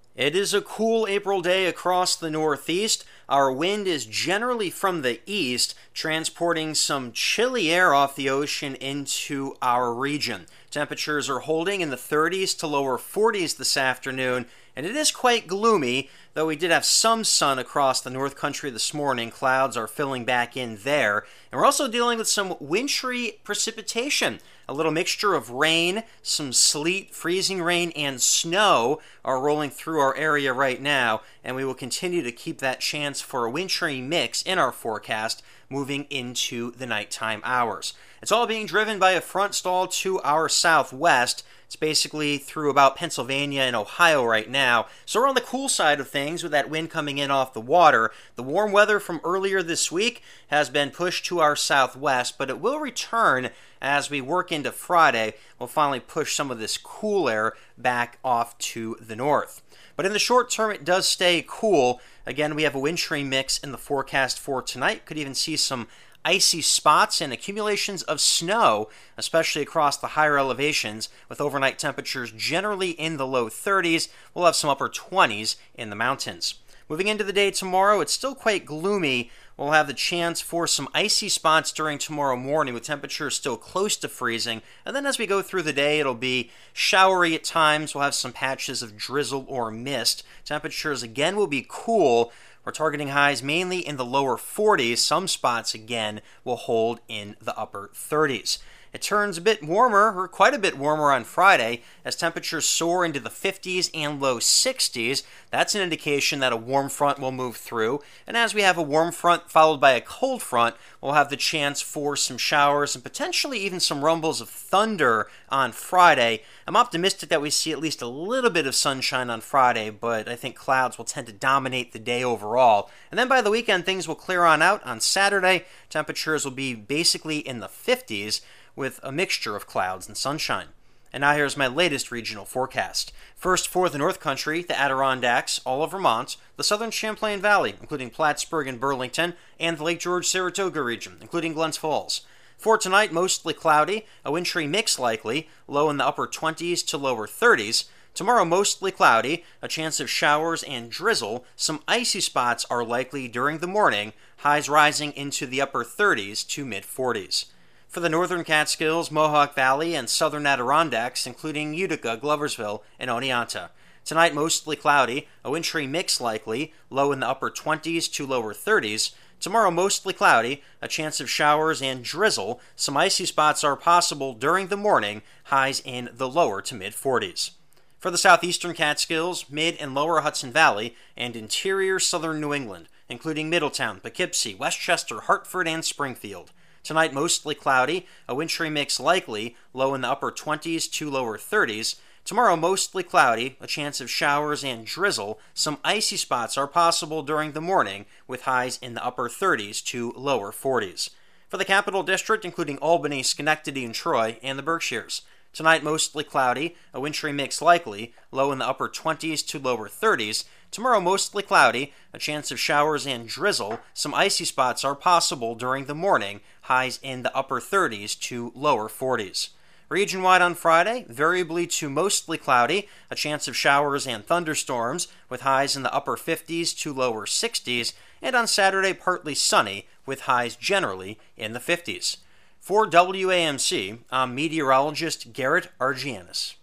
It is a cool April day across the Northeast. Our wind is generally from the east, transporting some chilly air off the ocean into our region. Temperatures are holding in the 30s to lower 40s this afternoon, and it is quite gloomy, though we did have some sun across the North Country this morning. Clouds are filling back in there, and we're also dealing with some wintry precipitation. A little mixture of rain, some sleet, freezing rain, and snow are rolling through our area right now, and we will continue to keep that chance for a wintry mix in our forecast moving into the nighttime hours. It's all being driven by a front stall to our southwest. It's basically through about Pennsylvania and Ohio right now. So we're on the cool side of things with that wind coming in off the water. The warm weather from earlier this week has been pushed to our southwest, but it will return as we work into Friday. We'll finally push some of this cool air back off to the north. But in the short term, it does stay cool. Again, we have a wintry mix in the forecast for tonight. Could even see some icy spots and accumulations of snow, especially across the higher elevations, with overnight temperatures generally in the low 30s. We'll have some upper 20s in the mountains. Moving into the day tomorrow, it's still quite gloomy. We'll have the chance for some icy spots during tomorrow morning with temperatures still close to freezing. And then as we go through the day, it'll be showery at times. We'll have some patches of drizzle or mist. Temperatures again will be cool. We're targeting highs mainly in the lower 40s. Some spots, again, will hold in the upper 30s. It turns a bit warmer, or quite a bit warmer on Friday, as temperatures soar into the 50s and low 60s. That's an indication that a warm front will move through. And as we have a warm front followed by a cold front, we'll have the chance for some showers and potentially even some rumbles of thunder on Friday. I'm optimistic that we see at least a little bit of sunshine on Friday, but I think clouds will tend to dominate the day overall. And then by the weekend, things will clear on out. On Saturday, temperatures will be basically in the 50s, with a mixture of clouds and sunshine. And now here's my latest regional forecast. First, for the North Country, the Adirondacks, all of Vermont, the southern Champlain Valley, including Plattsburgh and Burlington, and the Lake George-Saratoga region, including Glens Falls. For tonight, mostly cloudy, a wintry mix likely, low in the upper 20s to lower 30s. Tomorrow, mostly cloudy, a chance of showers and drizzle. Some icy spots are likely during the morning, highs rising into the upper 30s to mid-40s. For the northern Catskills, Mohawk Valley, and southern Adirondacks, including Utica, Gloversville, and Oneonta. Tonight, mostly cloudy, a wintry mix likely, low in the upper 20s to lower 30s. Tomorrow, mostly cloudy, a chance of showers and drizzle. Some icy spots are possible during the morning, highs in the lower to mid-40s. For the southeastern Catskills, mid and lower Hudson Valley, and interior southern New England, including Middletown, Poughkeepsie, Westchester, Hartford, and Springfield. Tonight, mostly cloudy, a wintry mix likely, low in the upper 20s to lower 30s. Tomorrow, mostly cloudy, a chance of showers and drizzle. Some icy spots are possible during the morning, with highs in the upper 30s to lower 40s. For the Capital District, including Albany, Schenectady, and Troy, and the Berkshires. Tonight, mostly cloudy, a wintry mix likely, low in the upper 20s to lower 30s. Tomorrow, mostly cloudy, a chance of showers and drizzle. Some icy spots are possible during the morning, highs in the upper 30s to lower 40s. Region-wide on Friday, variably to mostly cloudy, a chance of showers and thunderstorms, with highs in the upper 50s to lower 60s, and on Saturday, partly sunny, with highs generally in the 50s. For WAMC, I'm meteorologist Garrett Argianis.